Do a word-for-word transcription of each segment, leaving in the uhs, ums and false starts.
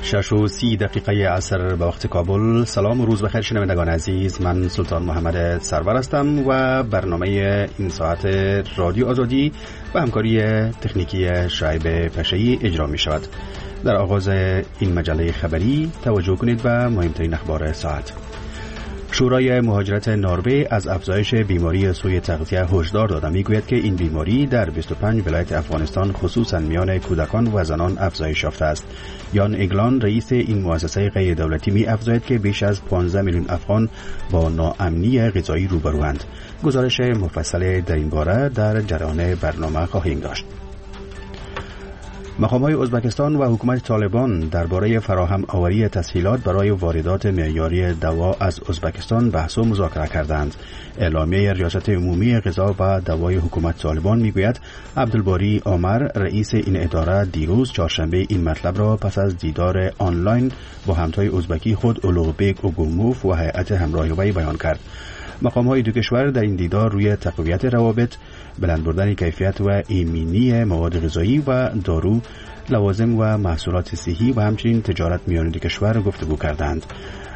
شش و سی دقیقه عصر به وقت کابل. سلام و روز بخیر شنوندگان عزیز، من سلطان محمد سرور هستم و برنامه این ساعت رادیو آزادی و همکاری تکنیکی شعیب پشه‌ای اجرا می شود. در آغاز این مجله خبری توجه کنید به مهمترین اخبار ساعت. شورای مهاجرت نروژ از افزایش بیماری سوء تغذیه هشدار داده. میگوید که این بیماری در بیست و پنج ولایت افغانستان خصوصا میان کودکان و زنان افزایش یافته است. یان اگلان رئیس این مؤسسه غیر دولتی می افزاید که بیش از پانزده میلیون افغان با ناامنی غذایی روبروند. گزارش مفصل در این باره در جریان برنامه خواهیم داشت. مقام‌های ازبکستان و حکومت طالبان درباره فراهم آوری تسهیلات برای واردات معیاری دوا از ازبکستان بحث و مذاکره کردند. اعلامیه ریاست عمومی غذا و دوای حکومت طالبان میگوید عبدالباری عمر رئیس این اداره دیروز چهارشنبه این مطلب را پس از دیدار آنلاین با همتای ازبکی خود اولوغبک اوگوموف و هیئت همراه وی بیان کرد. مقام‌های دو کشور در این دیدار روی تقویت روابط، بلند بردن کیفیت و ایمنی مواد غذایی و دارو، لوازم و محصولات صحی و همچنین تجارت میان دو کشور گفتگو کردند.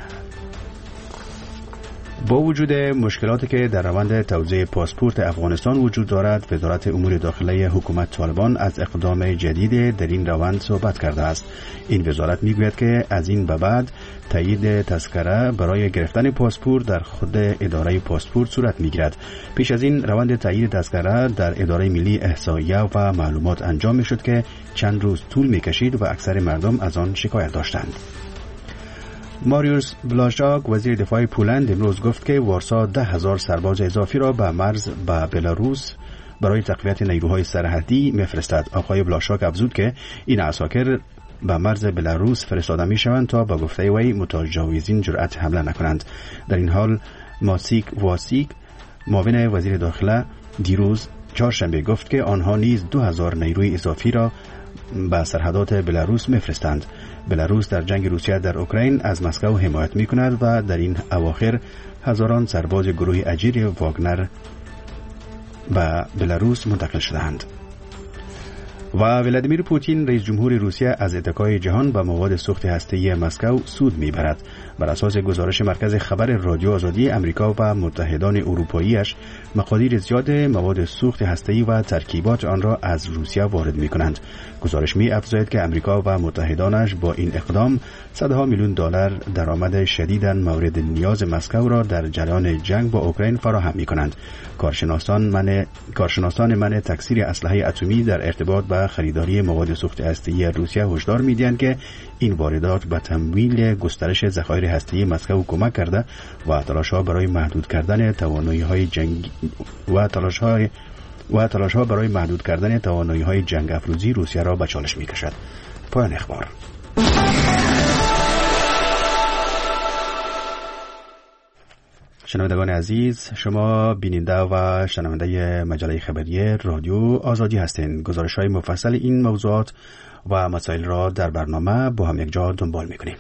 با وجود مشکلاتی که در روند توزیع پاسپورت افغانستان وجود دارد، وزارت امور داخلی حکومت طالبان از اقدام جدید در این روند صحبت کرده است. این وزارت میگوید که از این به بعد تایید تذکره برای گرفتن پاسپورت در خود اداره پاسپورت صورت میگیرد. پیش از این روند تایید تذکره در اداره ملی احصایه و معلومات انجام میشد که چند روز طول میکشید و اکثر مردم از آن شکایت داشتند. ماریوس بلاشاک وزیر دفاع پولند امروز گفت که وارسا ده هزار سرباز اضافی را به مرز با بلاروس برای تقویت نیروهای سرحدی میفرستد. آقای بلاشاک افزود که این عساکر به مرز بلاروس فرستاده می شوند تا به گفته وی متجاوزین جرأت حمله نکنند. در این حال ماسیک واسیک معاون وزیر داخله دیروز چهارشنبه گفت که آنها نیز دو هزار نیروی اضافی را به سرحدات بلاروس میفرستند. بلاروس در جنگ روسیه در اوکراین از مسکو حمایت می کند و در این اواخر هزاران سرباز گروه اجیر واگنر به بلاروس منتقل شدند. و ولادیمیر پوتین رئیس جمهور روسیه از اتکای جهان به مواد سوخت هسته‌ای مسکو سود میبرد. بر اساس گزارش مرکز خبر رادیو آزادی، امریکا و متحدان اروپاییش مقادیر زیاد مواد سوخت هسته‌ای و ترکیبات آن را از روسیه وارد می‌کنند. گزارش می‌افزاید که امریکا و متحدانش با این اقدام صدها میلیون دلار درآمد شدیداً مورد نیاز مسکو را در جریان جنگ با اوکراین فراهم می‌کنند. کارشناسان من کارشناسان من تکثیر اسلحه اتمی در ارتباط با خریداری مواد سوخت هسته‌ای روسیه هشدار می‌دهند که این واردات به تمویل گسترش ذخایر هسته‌ای مسکو کمک کرده و تلاش‌ها برای محدود کردن توانایی‌های جنگ و تلاش‌های و تلاش‌ها برای محدود کردن توانایی‌های جنگ افروزی روسیه را به چالش می‌کشد. پایان اخبار. شنوندگان عزیز، شما بیننده و شنونده مجله خبری رادیو آزادی هستید. گزارش‌های مفصل این موضوعات و مسائل را در برنامه با هم یک جا دنبال می‌کنیم.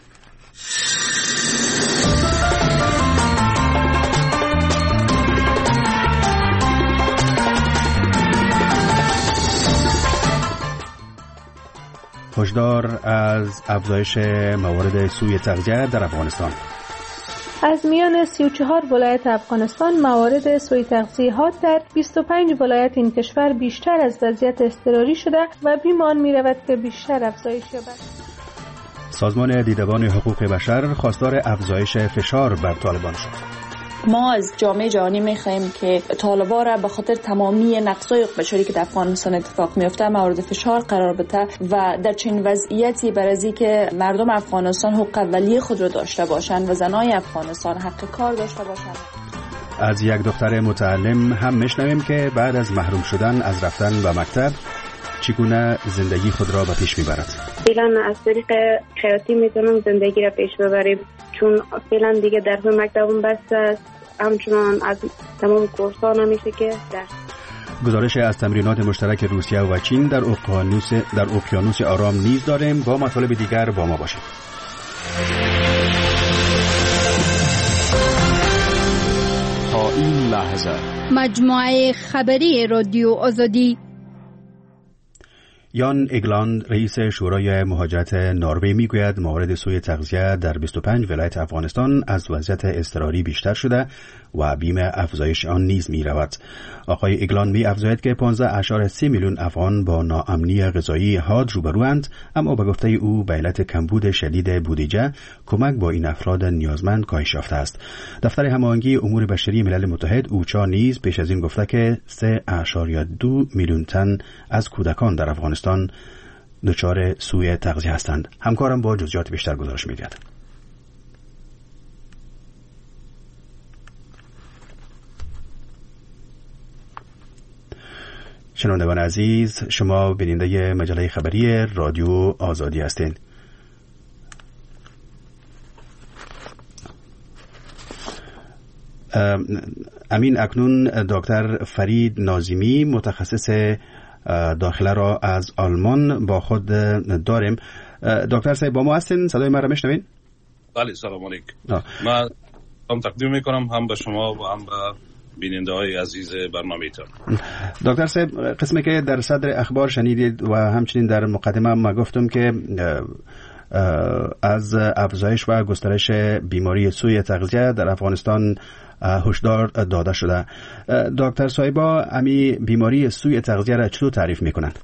هشدار از افزایش موارد سوء تغذیه در افغانستان. از میان سی و چهار ولایت افغانستان موارد سوء تغذیه ها در بیست و پنج ولایت این کشور بیشتر از وضعیت اضطراری شده و بیمان می رود که بیشتر افزایش یابد. سازمان دیدبان حقوق بشر خواستار افزایش فشار بر طالبان شد. ما از جامعه جهانی می‌خواهیم که طالبان را به خاطر تمامی نقض‌های حقوق بشری که در افغانستان اتفاق می‌افته مورد فشار قرار بده و در چنین وضعیتی بر از اینکه مردم افغانستان حقوق اولیه خود را داشته باشند و زنای افغانستان حق کار داشته باشند. از یک دختر متعلم هم می‌شنویم که بعد از محروم شدن از رفتن به مکتب چگونه زندگی خود را به پیش می‌برد. فعلا از طریق خیاطی می‌تونم زندگی را پیش ببرم، چون فعلا دیگه درس مکتبم بسته است، همچنان از تمام کورس‌ها نمیشه که درس. گزارش از تمرینات مشترک روسیه و چین در اقیانوس در اقیانوس آرام نیز داریم. با مطالب دیگر با ما باشید. تا این لحظه مجموعه خبری رادیو آزادی. یان اگلاند رئیس شورای مهاجرت نروژ میگوید موارد سوء تغذیه در بیست و پنج ولایت افغانستان از وضعیت اضطراری بیشتر شده و بیم افزایش آن نیز می رود. آقای اگلاند می افزاید که پانزده اشار سه میلیون افغان با ناامنی غذایی حاد روبروند، اما به گفته او به علت کمبود شدید بودجه کمک با این افراد نیازمند کاهش یافته است. دفتر هماهنگی امور بشری ملل متحد اوچا نیز پیش از این گفته که سه اشاریه دو میلیون تن از کودکان در افغانستان دچار سوء تغذیه هستند. همکارم با جزئیات بیشتر گزارش می‌دهد. شنوندگان عزیز، شما بیننده مجله خبری رادیو آزادی هستید. امین اکنون دکتر فرید ناظمی متخصص داخله را از آلمان با خود داریم. دکتر صاحب با ما هستین؟ صدای من را میشنوین؟ بله، سلام علیکم. من هم تقدیم میکنم هم به شما و هم به بیننده های عزیز برنامه‌تان. دکتر صاحب، قسمی که در صدر اخبار شنیدید و همچنین در مقدمه ما گفتم که از افزایش و گسترش بیماری سوء تغذیه در افغانستان هشدار داده شده. دکتر صاحبا، امی بیماری سوء تغذیه را چطور تعریف میکنند؟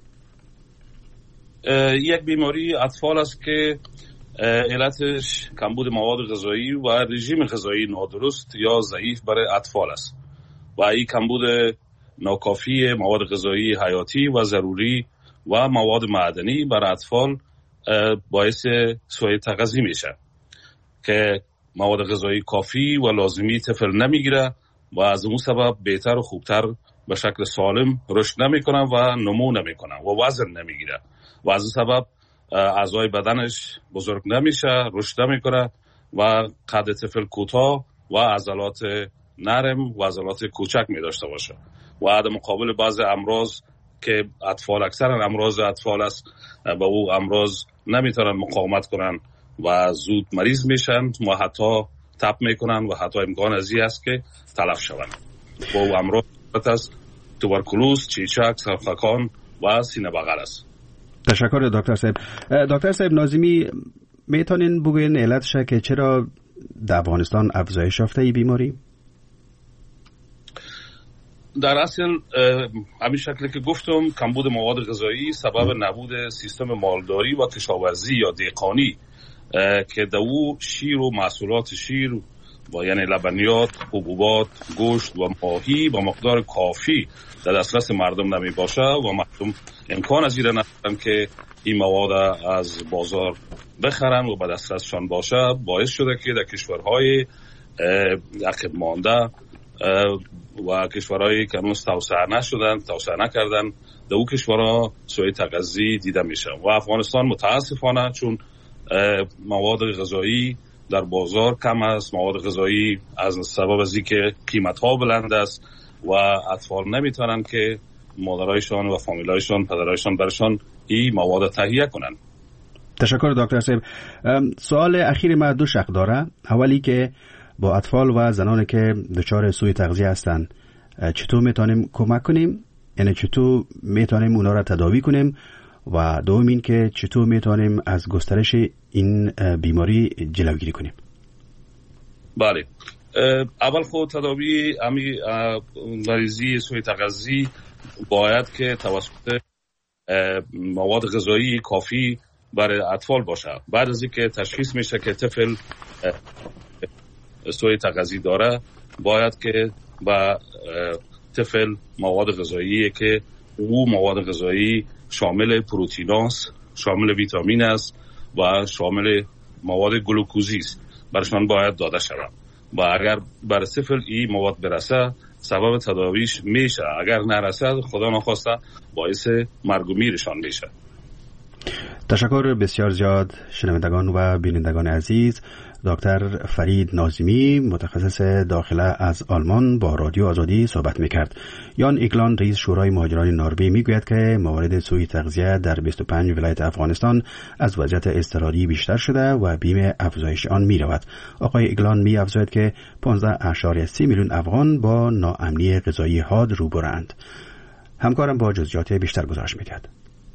یک بیماری اطفال است که علتش کمبود مواد غذایی و رژیم غذایی نادرست یا ضعیف برای اطفال است و این کمبود ناکافی مواد غذایی حیاتی و ضروری و مواد معدنی برای اطفال باعث سوء تغذیه میشه که مواد غذایی کافی و لازمی طفل نمیگیره و از اون سبب بهتر و خوبتر به شکل سالم رشد نمیکنه و نمو نمیکنه و وزن نمیگیره و از اون سبب اعضای بدنش بزرگ نمیشه، رشد نمیکنه و قد طفل کوتاه و عضلات نرم و عضلات کوچک می داشته باشه و در مقابل بعض امراض که اطفال اکثرا امراض اطفال است با او امراض نمیتونن مقاومت کنن و زود مریض میشن و حتی تب میکنن و حتی امکان ازی است که تلف شوند. با او امراض است توبرکولوز، چیچک، سرفکان و سینه بغل است. تشکر دکتر صاحب. دکتر صاحب ناظمی، میتونین بگوین علتش که چرا در افغانستان افزایش یافته ای بیماری؟ در اصل همین شکلی که گفتم کمبود مواد غذایی سبب نبود سیستم مالداری و کشاورزی یا دهقانی که در او شیر و محصولات شیر و یعنی لبنیات، حبوبات، گوشت و ماهی با مقدار کافی در دسترس مردم نمی باشه و مردم امکان از این ندارن که این مواد از بازار بخرن و به دسترسشان باشه، باعث شده که در کشورهای عقب مانده و کشورهایی که هنوز توسعه نشدن، توسعه نکردن، در او کشورها سوء تغذیه دیده میشه و افغانستان متاسفانه چون مواد غذایی در بازار کم است، مواد غذایی از سبب از اینکه قیمت ها بلند است و اطفال نمیتونن که مادرایشان و فامیلایشان، پدرایشان برشان این مواد تهیه کنن. تشکر دکتر صاحب. سوال اخیر ما دو شق داره. اولی که با اطفال و زنانی که دچار سوء تغذیه هستند چطور میتونیم کمک کنیم؟ یعنی چطور میتونیم اونا را تداوی کنیم؟ و دوم این که چطور میتونیم از گسترش این بیماری جلوگیری کنیم؟ بله، اول خود تداوی امی مریضی سوء تغذیه باید که توسط مواد غذایی کافی برای اطفال باشه. بعد از اینکه تشخیص میشه که طفل سوء تغذیه داره باید که با طفل مواد غذایی که او مواد غذایی شامل پروتئین است، شامل ویتامین است و شامل مواد گلوکوزی است برشان باید داده شود و اگر بر طفل این مواد برسه سبب تداویش میشه، اگر نرسه خدا نخواسته باعث مرگ و میرشان میشه. تشکر بسیار زیاد شنوندگان و بینندگان عزیز. دکتر فرید ناظمی متخصص داخله از آلمان با رادیو آزادی صحبت میکرد. یان اگلاند رئیس شورای مهاجران نروژ میگوید که موارد سوء تغذیه در بیست و پنج ولایت افغانستان از وضعیت اضطراری بیشتر شده و بیم افزایش آن میرود. آقای اگلاند می افزاید که پانزده اشاریه سه میلیون افغان با ناامنی غذایی حاد روبروند. همکارم با جزئیات بیشتر گزارش میدهد.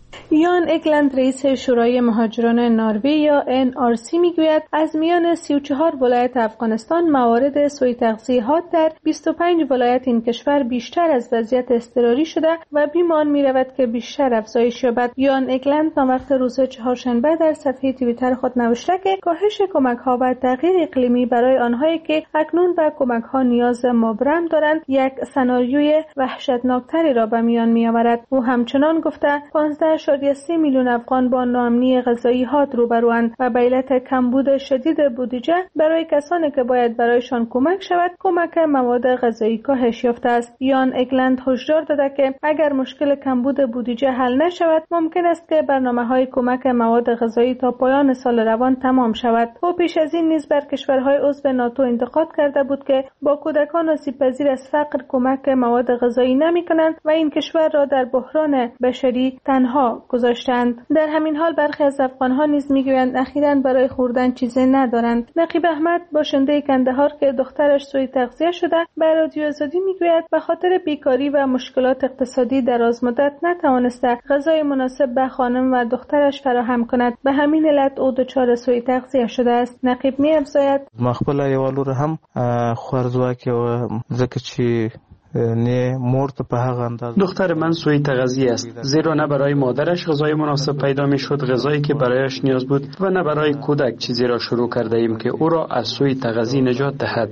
یان اگلند رئیس شورای مهاجران نروژ یا ان آر سی میگوید از میان سی و چهار ولایت افغانستان موارد سوء تغذیه حاد در بیست و پنج ولایت این کشور بیشتر از وضعیت اضطراری شده و بیمان میرود که بیشتر افزایش یابد. یان اگلند وقت روز چهارشنبه در صفحه توییتر خود نوشته که کاهش کمک ها و تغییر اقلیمی برای آنهایی که اکنون به کمک ها نیاز مبرم دارند یک سناریوی وحشتناکتری را به میان می آورد. او همچنان گفته پانزده اشاریه سه میلیون افغان با ناامنی غذایی حاد روبروند و به علت کمبود شدید بودجه برای کسانی که باید برایشان کمک شود کمک مواد غذایی کاهش یافته است. یان اگلند هشدار داده که اگر مشکل کمبود بودجه حل نشود ممکن است که برنامه‌های کمک مواد غذایی تا پایان سال روان تمام شود. او پیش از این نیز بر کشورهای عضو ناتو انتقاد کرده بود که با کودکان آسیب‌پذیر از فقر کمک مواد غذایی نمی‌کنند و این کشور را در بحران بشری تنها گذاشتند. در همین حال برخی از افغان‌ها نیز می‌گویند اخیراً برای خوردن چیزی ندارند. نقیب احمد باشنده کندهار که دخترش سوء تغذیه شده به رادیو آزادی می‌گوید به خاطر بیکاری و مشکلات اقتصادی درازمدت نتوانسته غذای مناسب به خانم و دخترش فراهم کند. به همین علت او دچار سوء تغذیه شده است. نقیب می‌افزاید مخبل یوالور هم خورزواکه و زکه چی نه مرد په هغه انداز دختر من سوء تغذیه است، زیرا نه برای مادرش غذای مناسب پیدا میشد، غذایی که برایش نیاز بود، و نه برای کودک چیزی را شروع کرده ایم که او را از سوء تغذیه نجات دهد.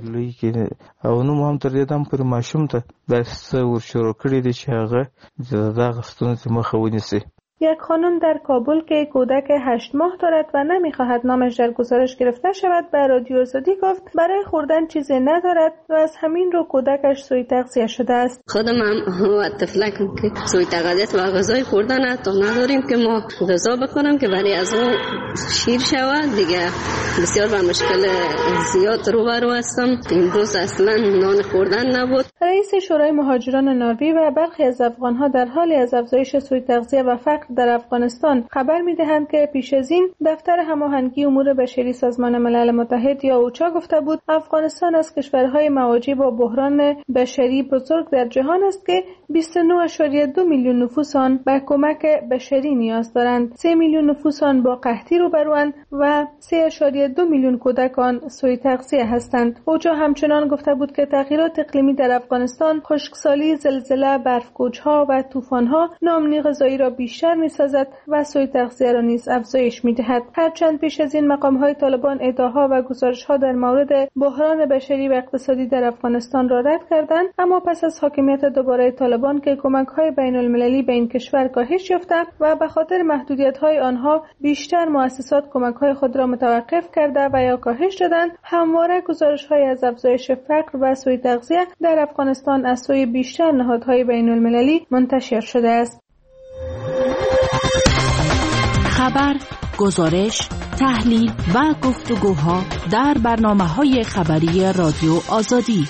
او نو هم تر دې دم پر ماشوم ته د ور شروع کړی دی چې هغه دغه ستونزې مخه ونیسي. یک خانم در کابل که کودک هشت ماه دارد و نمیخواهد نامش در گزارش گرفته شود به رادیو آزادی گفت برای خوردن چیزی ندارد و از همین رو کودکش سوء تغذیه شده است. خودم هم و طفلکم که سوء تغذیه و غذای خوردن تو نداریم که ما غذا بخورم که برای از اون شیر شود دیگه. بسیار با مشکل زیاد روبرو هستم. امروز اصلا نان خوردن نبود. رئیس شورای مهاجران نروژ و برخی از افغانها در حال از افزایش سوء تغذیه و فقر در افغانستان خبر می‌دهند که پیش از این دفتر هماهنگی امور بشری سازمان ملل متحد یا اوچا گفته بود افغانستان از کشورهای مواجه با بحران بشری بزرگ در جهان است که بیست و نه اشاریه دو میلیون نفوس آن به کمک بشری نیاز دارند. سه میلیون نفوس آن با قحطی روبروند و سه اشاریه دو میلیون کودک آن سوء تغذیه هستند. اوچا همچنان گفته بود که تغییرات اقلیمی در افغانستان، خشکسالی، زلزله، برف‌کوچ‌ها و طوفان‌ها ناامنی غذایی را بیشتر می‌سازد و سوء تغذیه را نیز افزایش می‌دهد. هرچند پیش از این مقام‌های طالبان ادعاها و گزارش‌ها در مورد بحران بشری و اقتصادی در افغانستان را رد کردند، اما پس از حاکمیت دوباره طالبان که کمک‌های بین‌المللی به این کشور کاهش یافته و به خاطر محدودیت‌های آنها بیشتر مؤسسات کمک‌های خود را متوقف کرده و یا کاهش دادند، همواره گزارش‌های از افزایش فقر و سوء تغذیه در افغانستان از سوی بیشتر نهادهای بین‌المللی منتشر شده است. خبر، گزارش، تحلیل و گفتگوها در برنامه‌های خبری رادیو آزادی.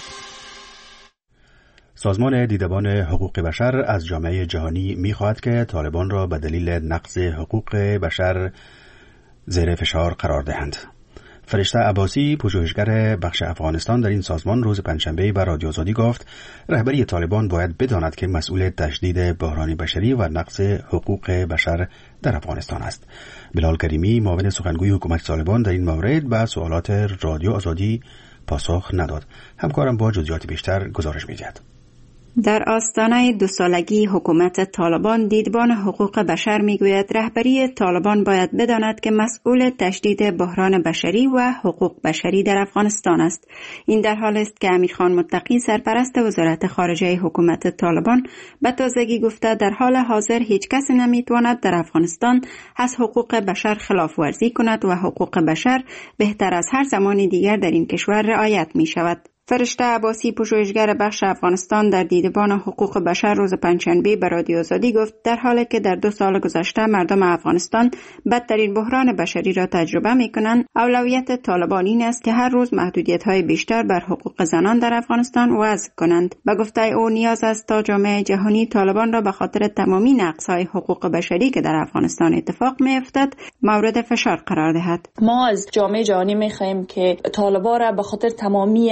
سازمان دیدبان حقوق بشر از جامعه جهانی می‌خواهد که طالبان را به دلیل نقض حقوق بشر زیر فشار قرار دهند. فرشته عباسی، پژوهشگر بخش افغانستان در این سازمان، روز پنجشنبه به رادیو آزادی گفت رهبری طالبان باید بداند که مسئول تشدید بحران بشری و نقض حقوق بشر در افغانستان است. بلال کریمی، معاون سخنگوی حکومت طالبان، در این مورد به سوالات رادیو آزادی پاسخ نداد. همکارم با جزئیات بیشتر گزارش می‌دهد. در آستانه دو سالگی حکومت طالبان، دیدبان حقوق بشر میگوید رهبری طالبان باید بداند که مسئول تشدید بحران بشری و حقوق بشری در افغانستان است. این در حالی است که امیرخان متقی، سرپرست وزارت خارجه حکومت طالبان، به تازگی گفته در حال حاضر هیچ کس نمیتواند در افغانستان از حقوق بشر خلاف ورزی کند و حقوق بشر بهتر از هر زمان دیگر در این کشور رعایت می شود. فرشته عباسی، پژوهشگر بخش افغانستان، در دیدبان حقوق بشر روز پنجشنبه به رادیو آزادی گفت در حالی که در دو سال گذشته مردم افغانستان بدترین بحران بشری را تجربه می‌کنند، اولویت طالبان این است که هر روز محدودیت‌های بیشتر بر حقوق زنان در افغانستان وضع کنند. به گفته او نیاز است تا جامعه جهانی طالبان را به خاطر تمامی نقض‌های حقوق بشری که در افغانستان اتفاق می‌افتد مورد فشار قرار دهد. ما از جامعه جهانی می‌خواهیم که طالبان را به خاطر تمامی نقض‌های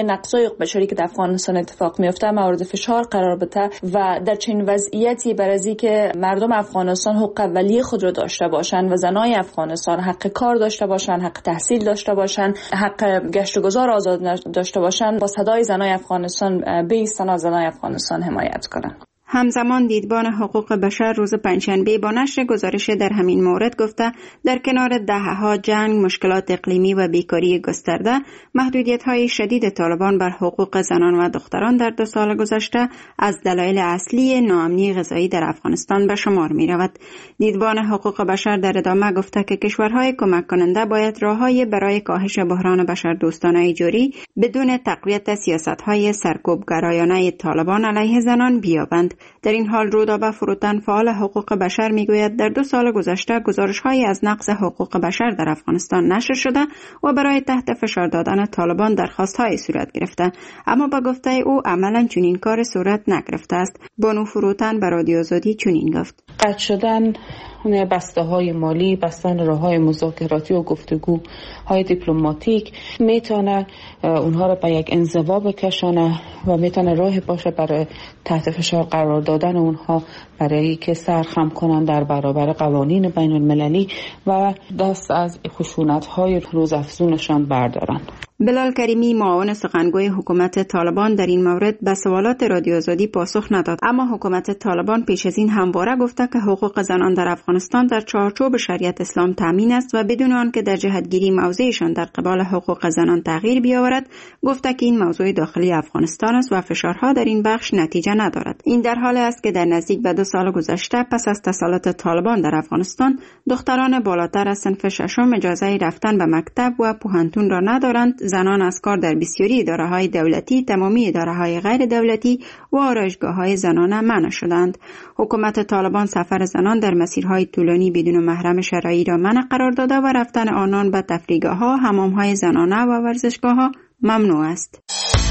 نقضای بشری که در افغانستان اتفاق میفته مورد فشار قرار بده و در چنین وضعیتی بر از اینکه مردم افغانستان حقوق اولیه خود را داشته باشند و زنای افغانستان حق کار داشته باشند، حق تحصیل داشته باشند، حق گشت و گذار آزاد داشته باشند، با صدای زنای افغانستان بایستند و زنای افغانستان حمایت کنند. همزمان دیدبان حقوق بشر روز پنجشنبه با نشر گزارش در همین مورد گفته در کنار دهه‌ها جنگ، مشکلات اقلیمی و بیکاری گسترده، محدودیت‌های شدید طالبان بر حقوق زنان و دختران در دو سال گذشته از دلایل اصلی ناامنی غذایی در افغانستان به شمار می‌رود. دیدبان حقوق بشر در ادامه گفته که کشورهای کمک کننده باید راه‌های برای کاهش بحران بشردوستانه جاری بدون تقویت سیاست‌های سرکوبگرایانه طالبان علیه زنان بیابند. در این حال رودابه فروتن فعال حقوق بشر میگوید در دو سال گذشته گزارش‌هایی از نقض حقوق بشر در افغانستان نشر شده و برای تحت فشار دادن طالبان درخواست‌های صورت گرفته، اما با گفته او عملاً چنین کار صورت نگرفته است. بانو فروتن به رادیو آزادی چنین گفت: قطع شدن بسته های مالی، بستن راه های مذاکراتی و گفتگو های دیپلماتیک میتونه اونها را به یک انزوا بکشانه و میتونه راه باشه برای تحت فشار قرار دادن اونها، برای که سرخم کنن در برابر قوانین بین المللی و دست از خشونت های روزافزونشان بردارن. بلال کریمی معاون سخنگوی حکومت طالبان در این مورد به سوالات رادیو آزادی پاسخ نداد، اما حکومت طالبان پیش از این همواره گفته که حقوق زنان در افغانستان در چارچوب شریعت اسلام تامین است و بدون آنکه در جهتگیری موضعشان در قبال حقوق زنان تغییر بیاورد، گفته که این موضوع داخلی افغانستان است و فشارها در این بخش نتیجه ندارد. این در حالی است که در نزدیک به دو سال گذشته پس از تسلط طالبان در افغانستان، دختران بالاتر از صنف ششم اجازه رفتن به مکتب و پوهنتون را ندارند. زنان از کار در بسیاری اداره‌های دولتی، تمامی اداره‌های غیر دولتی و آرایشگاه‌های زنانه منع شدند. حکومت طالبان سفر زنان در مسیرهای طولانی بدون محرم شرعی را منع قرار داده و رفتن آنان به تفریحگاه‌ها، حمام‌های زنانه و ورزشگاه‌ها ممنوع است.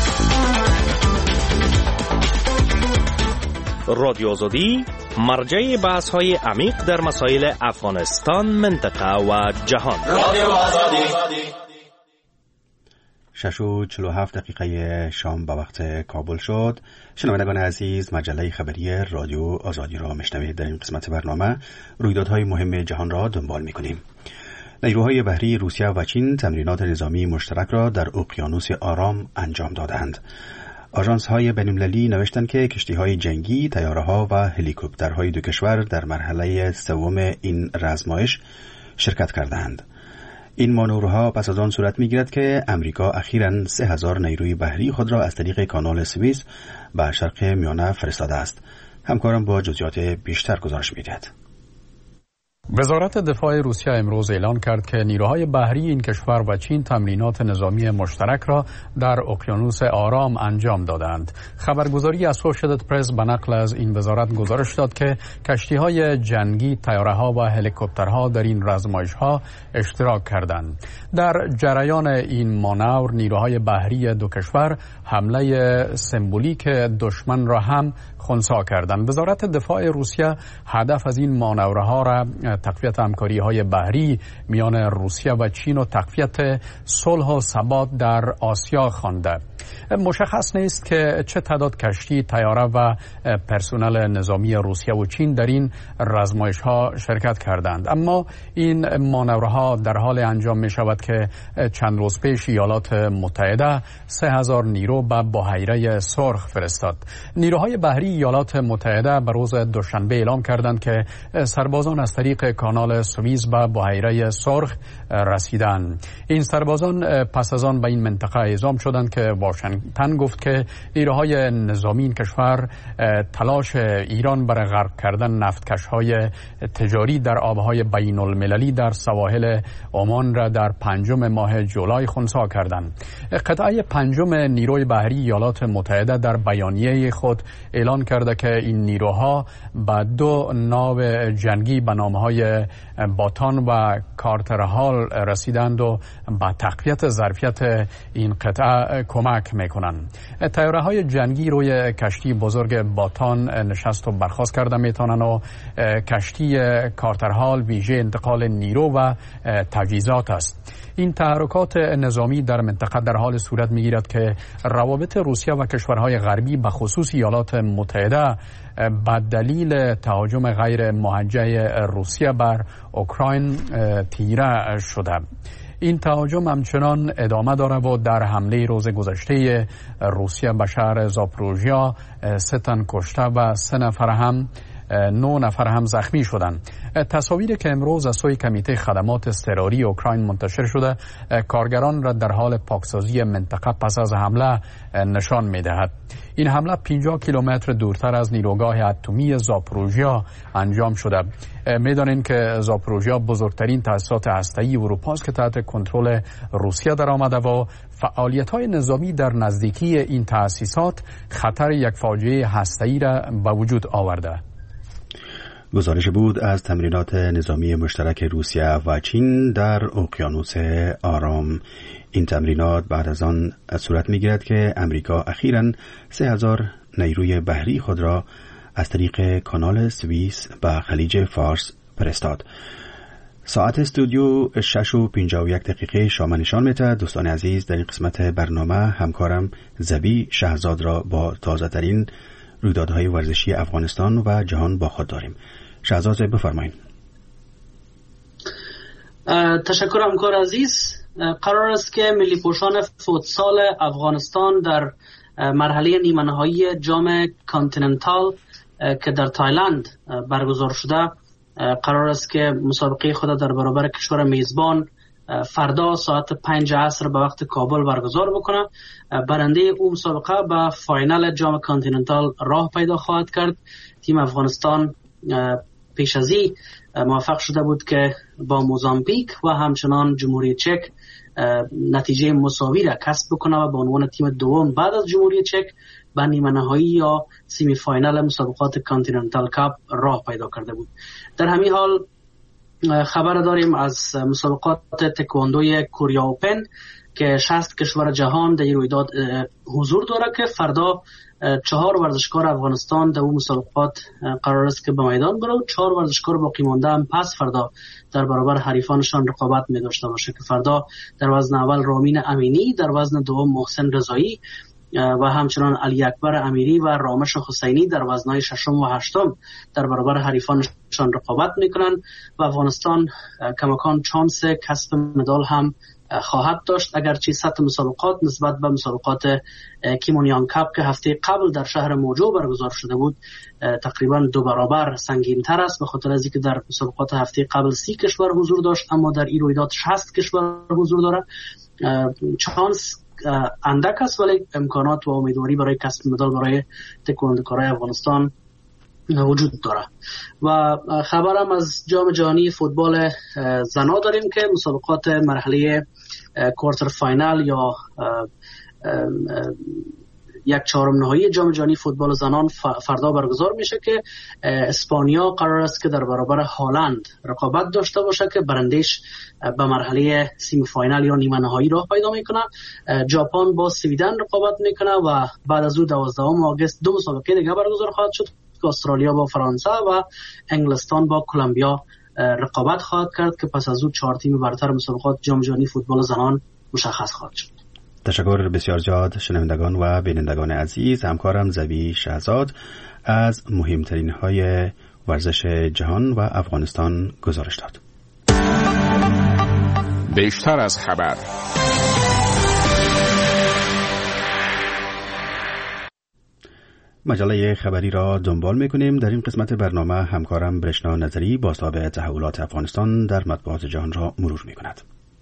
رادیو آزادی مرجع بحث‌های عمیق در مسائل افغانستان، منطقه و جهان. رادیو آزادی. شش و چهل و هفت دقیقه شام به وقت کابل شد. شنوندگان عزیز، مجله خبری رادیو آزادی را میشنوید. در این قسمت برنامه رویدادهای مهم جهان را دنبال میکنیم. نیروهای بحری روسیه و چین تمرینات نظامی مشترک را در اقیانوس آرام انجام دادند. آژانس‌های بین‌المللی نوشتند که کشتی‌های جنگی، طیاره‌ها و هلیکوپترهای دو کشور در مرحله سوم این رزمایش شرکت کردند. این مانورها پس از آن صورت می‌گیرد که امریکا اخیراً سه هزار نیروی بحری خود را از طریق کانال سوئیس به شرق میانه فرستاده است. همکارم با جزئیات بیشتر گزارش می‌دهد. وزارت دفاع روسیه امروز اعلان کرد که نیروهای بحری این کشور و چین تمرینات نظامی مشترک را در اقیانوس آرام انجام دادند. خبرگزاری اسوشییتد پرس به نقل از این وزارت گزارش داد که کشتی‌های جنگی، طیاره‌ها و هلیکوپترها در این رزمایش‌ها اشتراک کردند. در جریان این مانور نیروهای بحری دو کشور حمله سمبولیک دشمن را هم خنثی کردند. وزارت دفاع روسیه هدف از این مانورها را تقویت همکاری‌های بحری میان روسیه و چین و تقویت صلح و ثبات در آسیا خوانده. مشخص نیست که چه تعداد کشتی، طیاره و پرسنل نظامی روسیه و چین در این رزمایش‌ها شرکت کردند، اما این مانورها در حال انجام می شود که چند روز پیش ایالات متحده سه هزار نیرو به بحیره سرخ فرستاد. نیروهای بحری ایالات متحده به روز دوشنبه اعلام کردند که سربازان از طریق کانال سوئیس به بحیره سرخ رسیدند. این سربازان پس از آن به این منطقه اعزام شدند که واشنگتن گفت که نیروهای نظامی این کشور تلاش ایران برای غرق کردن نفتکش‌های تجاری در آبهای بین المللی در سواحل عمان را در پنجم ماه جولای خنثی کردند. قطعه پنجم نیروی بحری ایالات متحده در بیانیه خود اعلان کرده که این نیروها با دو ناو جنگی به نامهای های باتان و کارترهال رسیدند و به تقویت ظرفیت این قطعه کمک میکنند. طیاره های جنگی روی کشتی بزرگ باتان نشست و برخاست کرده میتونن و کشتی کارترهال ویژه انتقال نیرو و تجهیزات است. این تحرکات نظامی در منطقه در حال صورت میگیرد که روابط روسیه و کشورهای غربی به خصوص ایالات متحده به دلیل تهاجم غیر موجه روسیه بر اوکراین تیره شده. این تهاجم همچنان ادامه داره و در حمله روز گذشته روسیه به شهر زاپروژیا سه تن کشته و سه نفر هم نه نفر هم زخمی شدند. تصاویری که امروز از سوی کمیته خدمات اضطراری اوکراین منتشر شده کارگران را در حال پاکسازی منطقه پس از حمله نشان می‌دهد. این حمله پنجاه کیلومتر دورتر از نیروگاه اتمی زاپروژیا انجام شده. می‌دانید که زاپروژیا بزرگترین تأسیسات هسته‌ای اروپا است که تحت کنترل روسیه درآمده و فعالیت‌های نظامی در نزدیکی این تأسیسات خطر یک فاجعه هسته‌ای را به وجود آورده. گزارش بود از تمرینات نظامی مشترک روسیه و چین در اقیانوس آرام. این تمرینات بعد از آن صورت می‌گیرد که امریکا اخیراً سه هزار نیروی بحری خود را از طریق کانال سوئیس به خلیج فارس فرستاد. ساعت استودیو شش و پنجاه و یک دقیقه شام نشان می‌دهد. دوستان عزیز، در این قسمت برنامه همکارم زبی شهزاد را با تازه‌ترین رویدادهای ورزشی افغانستان و جهان با خود داریم. شهزاد بفرمایید. تشکر همکار عزیز. قرار است که ملی پوشان فوتسال افغانستان در مرحله نیمه نهایی جام کانتیننتال که در تایلند برگزار شده قرار است که مسابقه خود در برابر کشور میزبان فردا ساعت پنج عصر به وقت کابل برگزار بکنه. برنده او مسابقه به فاینال جام کانتیننتال راه پیدا خواهد کرد. تیم افغانستان پیش از این موفق شده بود که با موزامبیک و همچنان جمهوری چک نتیجه مساوی را کسب بکنه و به عنوان تیم دوم بعد از جمهوری چک به نیمه نهایی یا سیمی فاینال مسابقات کانتیننتال کاپ راه پیدا کرده بود. در همین حال خبر داریم از مسابقات تکواندوی کوریا اوپن که شصت کشور جهان در این رویداد حضور داره که فردا چهار ورزشکار افغانستان در اون مسابقات قرار است که به میدان بره و چهار ورزشکار باقی مانده هم پس فردا در برابر حریفانشان رقابت می داشته باشه که فردا در وزن اول رامین امینی، در وزن دوم محسن رضایی و همچنان علی اکبر امیری و رامش حسینی در وزنهای ششم و هشتم در برابر حریفانشان رقابت میکنن و افغانستان کماکان چانس کسب مدال هم خواهد داشت، اگرچه سطح مسابقات نسبت به مسابقات کیمونیان کاپ که هفته قبل در شهر موجو برگزار شده بود تقریبا دو برابر سنگین تر است، به خاطر از اینکه در مسابقات هفته قبل سی کشور حضور داشت اما در این رویداد شصت کشور حضور داره. چانس اندک است ولی امکانات و امیدواری برای کسب مدال برای تکواندوکارای افغانستان وجود داره. و خبرم از جام جهانی فوتبال زنا داریم که مسابقات مرحله کوارتر فاینال یا یک چهارم نهایی جام جهانی فوتبال زنان فردا برگزار میشه که اسپانیا قرار است که در برابر هالند رقابت داشته باشه که برندش به مرحله سیمی فاینال یا نیمه نهایی راه پیدا میکنه. ژاپن با سویدن رقابت میکنه و بعد از او دوازدهم آگوست دو مسابقه دیگه برگزار خواهد شد که استرالیا با فرانسه و انگلستان با کلمبیا رقابت خواهد کرد که پس از او چهار تیم برتر مسابقات جام جهانی فوتبال زنان مشخص خواهد شد. تشکر بسیار زیاد شنوندگان و بینندگان عزیز. همکارم زبی شهزاد از مهمترین های ورزش جهان و افغانستان گزارش داد. بیشتر از خبر. مجله خبری را دنبال میکنیم. در این قسمت برنامه همکارم برشنا نظری بازتاب تحولات افغانستان در مطبوعات جهان را مرور میکند.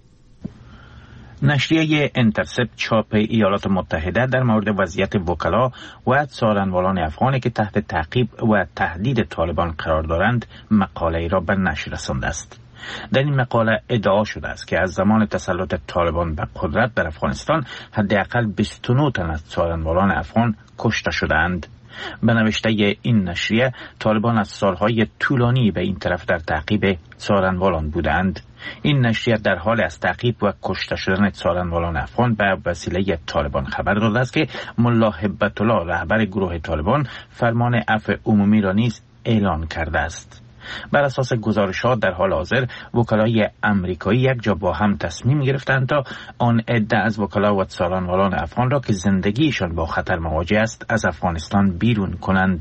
نشریه انترسپت چاپ ایالات متحده در مورد وضعیت وکلا و سالنوالان افغانی که تحت تعقیب و تهدید طالبان قرار دارند مقاله را به نشر رسانده است. در این مقاله ادعا شده است که از زمان تسلط طالبان به قدرت در افغانستان حداقل بیست و نه تن از سالنوالان افغان کشته شدند. به نوشته این نشریه طالبان از سالهای طولانی به این طرف در تعقیب څارنوالان بودند. این نشریه در حال از تعقیب و کشته شدن څارنوالان افغان به وسیله طالبان خبر داده است که ملا هبت الله رهبر گروه طالبان فرمان عفو عمومی را نیز اعلان کرده است. بر اساس گزارشات در حال حاضر وکلای امریکایی یک جا با هم تصمیم گرفتند تا آن عده از وکلا و څارنوالان افغان را که زندگیشان با خطر مواجه است از افغانستان بیرون کنند.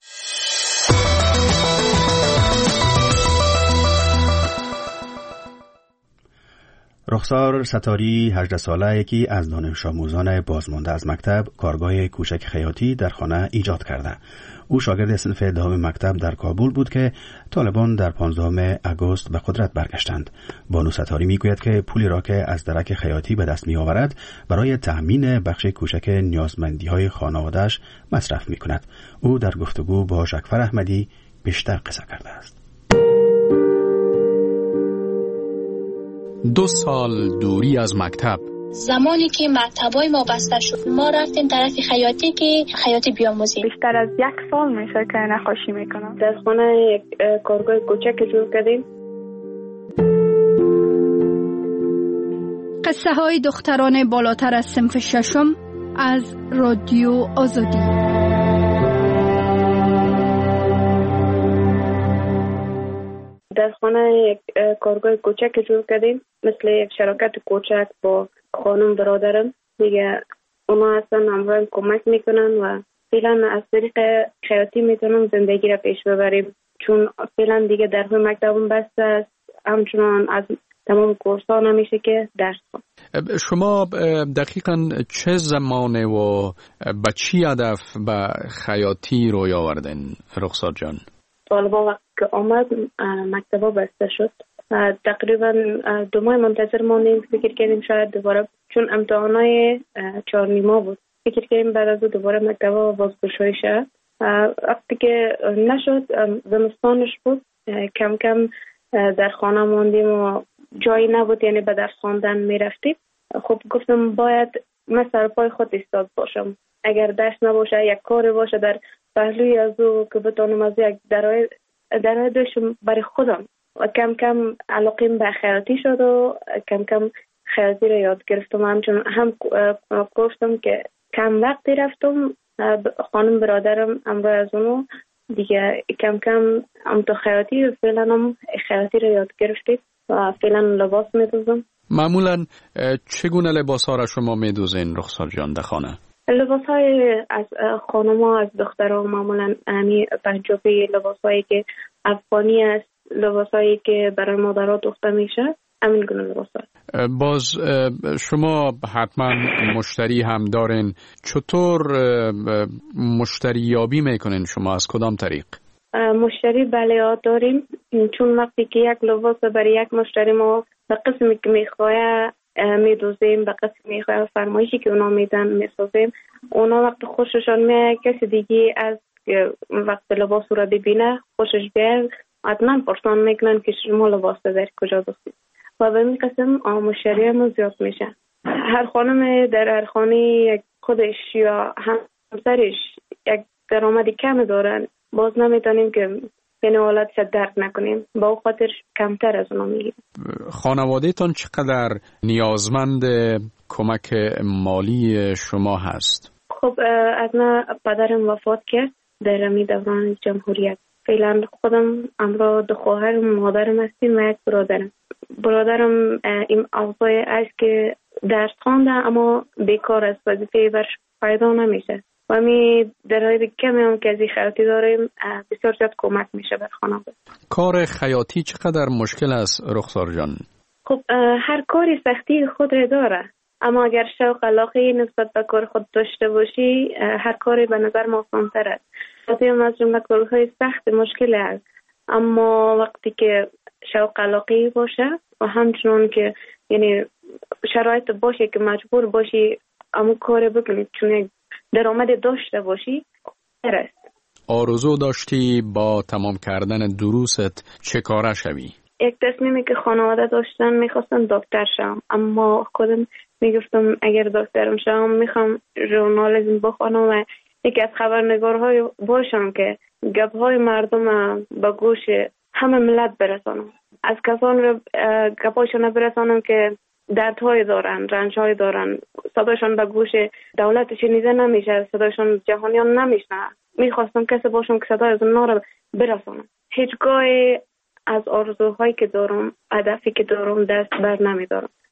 رخسار ستاری هجده ساله یکی از دانش آموزان بازمانده از مکتب کارگاه کوچک خیاطی در خانه ایجاد کرده. او شاگرد صنف دهم مکتب در کابل بود که طالبان در پانزدهم آگوست به قدرت برگشتند. بانو ستاری میگوید که پولی را که از درک خیاطی به دست می آورد برای تأمین بخش کوچک نیازمندی های خانواده‌اش مصرف می کند. او در گفتگو با شکفر احمدی بیشتر قصه کرده است. دو سال دوری از مکتب. زمانی که مکتبای ما بسته شد ما رفتیم طرف خیاطی که خیاطی بیاموزیم. بیشتر از یک سال میشه که نقاشی میکنم. در خانه یک کارگاه کوچک جور کردیم. قصه های دختران بالاتر از صنف ششم از رادیو آزادی. در خانه یک کارگاه کوچک جور کردیم، مثل یک شراکت کوچک با خانم برادرم. دیگه اونا اصلا همراهم کمک میکنن و فعلا از طریق خیاطی میتونم زندگی را پیش ببریم، چون فعلا دیگه در های مکتبم بسته است. همچنان از تمام کورس‌ها نمیشه که درس کنم. شما دقیقاً چه زمانه و با چی هدف به خیاطی روی آوردین رخسار جان؟ طالبا وقت که آمد مکتبا بسته شد، تقریبا دو ماه منتظر ماندیم. فکر کردیم شاید دوباره، چون امتحانای چهار نیما بود، فکر کردیم بعد از دوباره مکتبا بازگشایی شد. وقتی که نشد، زمستانش بود، کم کم در خانه ماندیم و جایی نبود، یعنی به درس خواندن میرفتیم. خب گفتم باید من سر پای خود ایستاد باشم، اگر درس نباشه یک کاری باشه در پهلوی از او که بتونم از یک درای درای داشتم برای خودم. و کم کم علاقیم به خیاطی شد و کم کم خیاطی رو یاد گرفتم. همچون هم گفتم که کم وقتی رفتم، خانم برادرم امروز از اونو دیگه کم کم هم تو خیاطی و فعلا هم خیاطی رو یاد گرفتیم و فعلا لباس میدوزم. معمولا چگونه لباس ها را شما میدوزین رخسار جان در خانه؟ لباس های از خانم ها، از دختر ها معمولا همی پنجابی، لباس هایی که افغانی است، لباس هایی که برای مادرها دوخته میشه، همین گونه لباس ها. باز شما حتما مشتری هم دارین، چطور مشتری یابی میکنین شما؟ از کدام طریق؟ مشتری بله داریم، چون وقتی که یک لباس برای یک مشتری ما به قسمی که میخواه میدوزیم، به قسم میخواه فرمایشی که اونا میدن میسازیم. اونا وقت خوششان میاد کسی دیگه از وقت لباس رو ببینه خوشش بیاد، حتما پرسان میکنن که شما لباس در کجا دوستید و به این قسم مشتری هم زیاد میشه. هر خانم در هر خانه خودش یا همسرش یک درآمد کم دارن، باز نمیتونیم که این حالت درک نکنیم، با او خاطر کمتر از اونا میگیم. خانواده تان چقدر نیازمند کمک مالی شما هست؟ خب از من پدرم وفات کرد در امی دوران جمهوریت. فعلا خودم امرا دو خواهر مادرم هستیم و یک برادرم. برادرم این اوضاع است که درس خوانده اما بیکار است، وظیفه برش پیدا نمیشه و می درآمد کمی هم که از خیاطی داریم بسیار زیاد کمک میشه بر خانواده. کار خیاطی چقدر مشکل است رخسار جان؟ خب هر کاری سختی خود را داره، اما اگر شوق علاقه نسبت به کار خود داشته باشی هر کاری به نظر ما آسان‌تر است. خیاطی هم از جمله کارهای سخت مشکل است، اما وقتی که شوق علاقه باشه و همچنان که یعنی شرایط باشه که مجبور باشی اما کار بکنی، چون درآمد داشته باشی است. آرزو داشتی با تمام کردن دروست چه کاره شوی؟ یک تصمیمی که خانواده داشتن میخواستم دکتر شم، اما خودم میگفتم اگر دکترم شم میخوام ژورنالیسم بخونم و یکی از خبرنگارهای باشم که گپهای مردم به گوش همه ملت برسانم. از کسان رو گپاشون برسانم که دردهای دارن، رنجهای دارن، صدایشون به گوش دولت شنیده نمیشه، صدایشون جهانیان نمیشنه. میخواستم کسی باشم که صدای از اونا رو برسانم. هیچگاه از آرزوهایی که دارم، هدفی که دارم دست بر نمیدارم.